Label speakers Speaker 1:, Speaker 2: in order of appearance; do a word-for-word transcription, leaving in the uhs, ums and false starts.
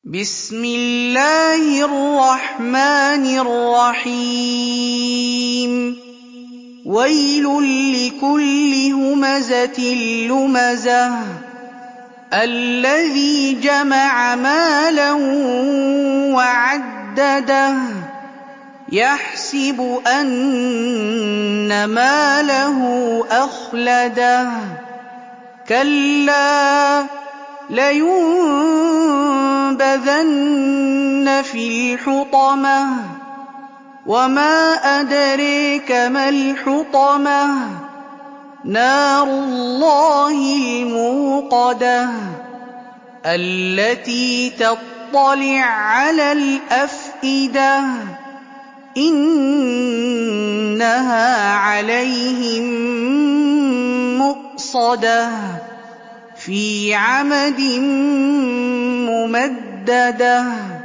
Speaker 1: بِسْمِ اللَّهِ الرَّحْمَٰنِ الرَّحِيمِ وَيْلٌ لِّكُلِّ هُمَزَةٍ لُّمَزَةٍ الَّذِي جَمَعَ مَالًا وَعَدَّدَهُ يَحْسَبُ أَنَّ مَالَهُ أَخْلَدَهُ كَلَّا لَيُنبَذَنَّ فِي الْحُطَمَةِ وَمَا أَدْرَاكَ مَا الْحُطَمَةُ نَارُ اللَّهِ الْمُوقَدَةُ الَّتِي تَطَّلِعُ عَلَى الْأَفْئِدَةِ إِنَّهَا عَلَيْهِم مُّؤْصَدَةٌ فِي عَمَدٍ مُّمَدَّدَةٍ